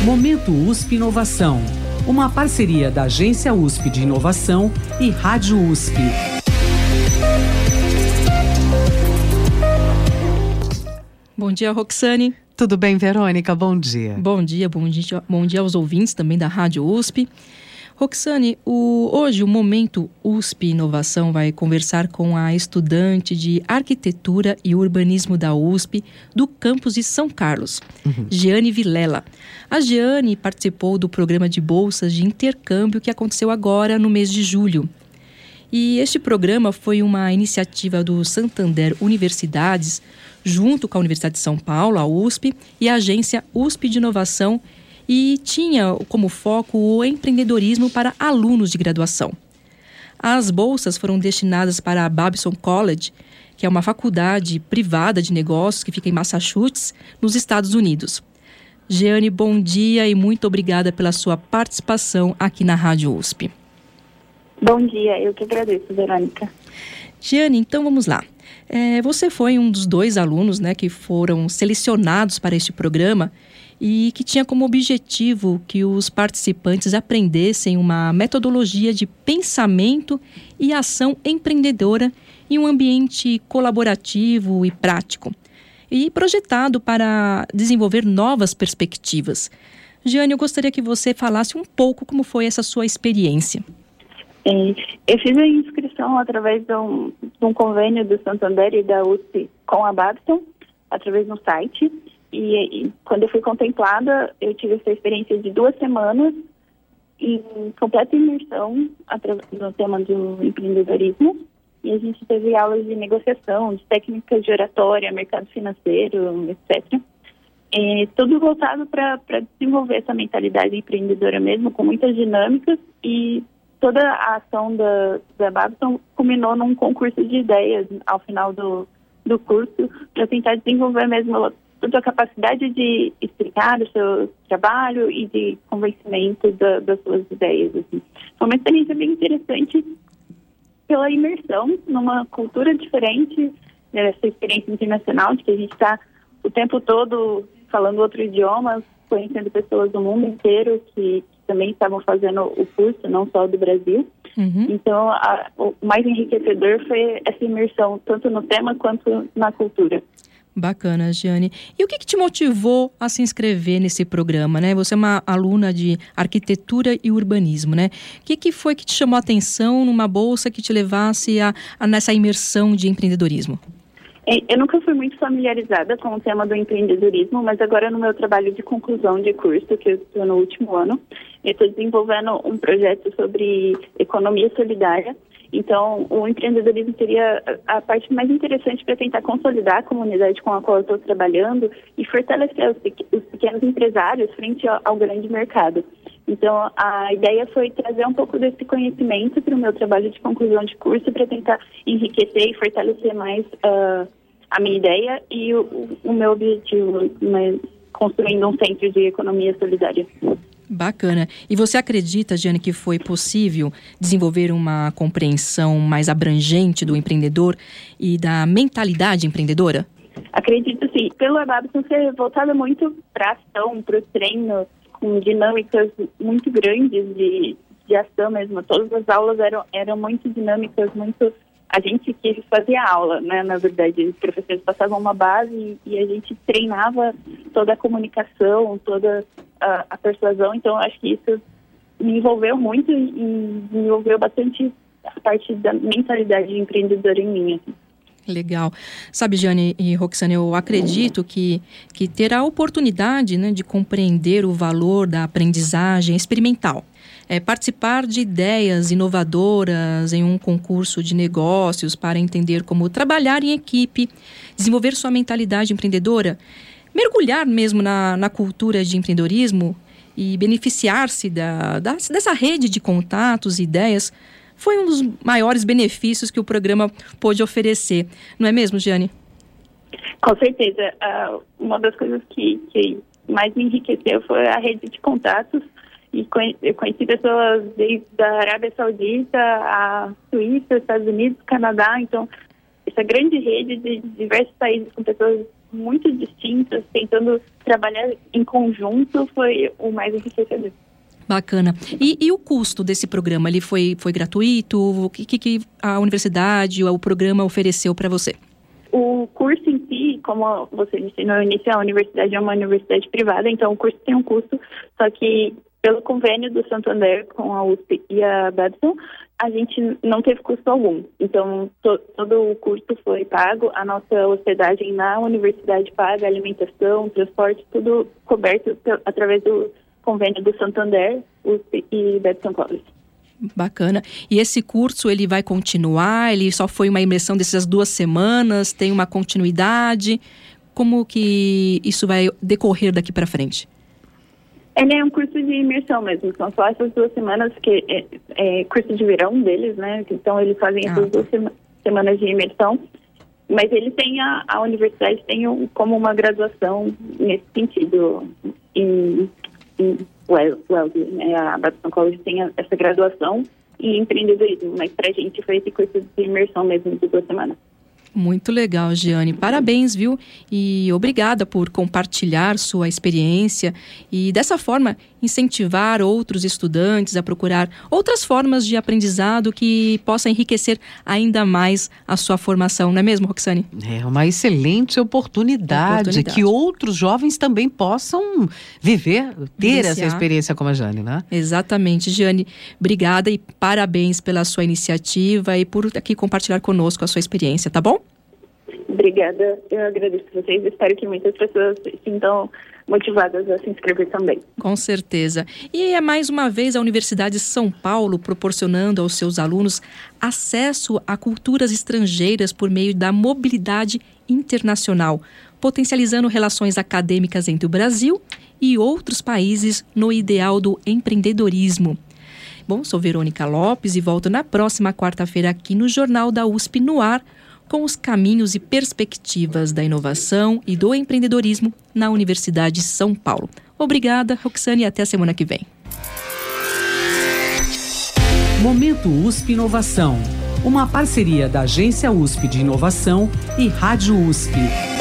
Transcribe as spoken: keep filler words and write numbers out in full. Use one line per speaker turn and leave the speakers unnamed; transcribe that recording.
Momento U S P Inovação, uma parceria da Agência U S P de Inovação e Rádio U S P.
Bom dia, Roxane.
Tudo bem, Verônica? Bom dia.
Bom dia, bom dia, bom dia aos ouvintes também da Rádio U S P. Roxane, o, hoje o Momento U S P Inovação vai conversar com a estudante de Arquitetura e Urbanismo da U S P do campus de São Carlos, uhum. Giane Vilela. A Giane participou do programa de bolsas de intercâmbio que aconteceu agora no mês de julho. E este programa foi uma iniciativa do Santander Universidades, junto com a Universidade de São Paulo, a U S P, e a agência U S P de Inovação, e tinha como foco o empreendedorismo para alunos de graduação. As bolsas foram destinadas para a Babson College, que é uma faculdade privada de negócios que fica em Massachusetts, nos Estados Unidos. Giane, bom dia e muito obrigada pela sua participação aqui na Rádio U S P.
Bom dia, eu que agradeço, Verônica.
Giane, então vamos lá. É, você foi um dos dois alunos, né, que foram selecionados para este programa e que tinha como objetivo que os participantes aprendessem uma metodologia de pensamento e ação empreendedora em um ambiente colaborativo e prático, e projetado para desenvolver novas perspectivas. Giane, eu gostaria que você falasse um pouco como foi essa sua experiência.
Eu fiz a inscrição através de um, de um convênio do Santander e da U S P com a Babson, através do site. E, e quando eu fui contemplada, eu tive essa experiência de duas semanas em completa imersão no tema do empreendedorismo. E a gente teve aulas de negociação, de técnicas de oratória, mercado financeiro, etcétera. É, tudo voltado para desenvolver essa mentalidade empreendedora mesmo, com muitas dinâmicas, e toda a ação da, da Babson culminou num concurso de ideias ao final do, do curso, para tentar desenvolver mesmo toda a capacidade de explicar o seu trabalho e de convencimento da, das suas ideias. Assim. Foi uma experiência bem interessante pela imersão numa cultura diferente, né, essa experiência internacional de que a gente está o tempo todo falando outro idioma, conhecendo pessoas do mundo inteiro que, que também estavam fazendo o curso, não só do Brasil. Uhum. Então, a, o mais enriquecedor foi essa imersão, tanto no tema quanto na cultura.
Bacana, Giane. E o que, que te motivou a se inscrever nesse programa, né? Você é uma aluna de arquitetura e urbanismo, né? O que, que foi que te chamou a atenção numa bolsa que te levasse a, a nessa imersão de empreendedorismo?
Eu nunca fui muito familiarizada com o tema do empreendedorismo, mas agora no meu trabalho de conclusão de curso, que eu estou no último ano, eu estou desenvolvendo um projeto sobre economia solidária. Então, o empreendedorismo seria a parte mais interessante para tentar consolidar a comunidade com a qual eu estou trabalhando e fortalecer os, os pequenos empresários frente ao, ao grande mercado. Então, a ideia foi trazer um pouco desse conhecimento para o meu trabalho de conclusão de curso, para tentar enriquecer e fortalecer mais uh, a minha ideia e o, o meu objetivo, né, construindo um centro de economia solidária.
Bacana. E você acredita, Giane, que foi possível desenvolver uma compreensão mais abrangente do empreendedor e da mentalidade empreendedora?
Acredito sim. Pelo Babson ser voltada muito para a ação, para o treino, com dinâmicas muito grandes de, de ação mesmo. Todas as aulas eram, eram muito dinâmicas, muito... A gente que fazia aula, né? Na verdade, os professores passavam uma base e, e a gente treinava toda a comunicação, toda a, a persuasão. Então, acho que isso me envolveu muito e, e me envolveu bastante a parte da mentalidade empreendedora em mim. Assim.
Legal. Sabe, Giane e Roxane, eu acredito que, que ter a oportunidade, né, de compreender o valor da aprendizagem experimental, é, participar de ideias inovadoras em um concurso de negócios para entender como trabalhar em equipe, desenvolver sua mentalidade empreendedora, mergulhar mesmo na, na cultura de empreendedorismo e beneficiar-se da, da, dessa rede de contatos e ideias, foi um dos maiores benefícios que o programa pôde oferecer. Não é mesmo, Giane?
Com certeza. Uh, uma das coisas que, que mais me enriqueceu foi a rede de contatos. E conhe- eu conheci pessoas desde a Arábia Saudita, a Suíça, Estados Unidos, Canadá. Então, essa grande rede de diversos países com pessoas muito distintas, tentando trabalhar em conjunto, foi o mais enriquecedor.
Bacana. E, e o custo desse programa? Ele foi, foi gratuito? O que, que a universidade ou o programa ofereceu para você?
O curso em si, como você disse no início, a universidade é uma universidade privada, então o curso tem um custo, só que pelo convênio do Santander com a U S P e a Babson, a gente não teve custo algum. Então, to, todo o curso foi pago, a nossa hospedagem na universidade paga, alimentação, transporte, tudo coberto através do convênio do Santander, U S P e Babson College.
Bacana. E esse curso, ele vai continuar? Ele só foi uma imersão dessas duas semanas? Tem uma continuidade? Como que isso vai decorrer daqui para frente?
Ele é um curso de imersão mesmo. São só essas duas semanas que é, é curso de verão deles, né? Então eles fazem essas ah. duas sema- semanas de imersão. Mas ele tem a, a universidade tem um, como uma graduação nesse sentido. Em, em Well, well, né? A Babson College tem essa graduação em empreendedorismo, mas pra gente foi esse curso de imersão mesmo de duas semanas.
Muito legal, Giane. Parabéns, viu? E obrigada por compartilhar sua experiência e, dessa forma, incentivar outros estudantes a procurar outras formas de aprendizado que possa enriquecer ainda mais a sua formação. Não é mesmo, Roxane?
É uma excelente oportunidade, oportunidade. Que outros jovens também possam viver, ter Iniciar. essa experiência como a Giane, né?
Exatamente. Giane, obrigada e parabéns pela sua iniciativa e por aqui compartilhar conosco a sua experiência, tá bom?
Obrigada, eu agradeço a vocês. Espero que muitas pessoas se sintam motivadas a se inscrever também.
Com certeza. E é mais uma vez a Universidade de São Paulo proporcionando aos seus alunos acesso a culturas estrangeiras por meio da mobilidade internacional, potencializando relações acadêmicas entre o Brasil e outros países no ideal do empreendedorismo. Bom, sou Verônica Lopes e volto na próxima quarta-feira aqui no Jornal da U S P no ar, com os caminhos e perspectivas da inovação e do empreendedorismo na Universidade de São Paulo. Obrigada, Roxane, e até a semana que vem.
Momento U S P Inovação, uma parceria da Agência U S P de Inovação e Rádio U S P.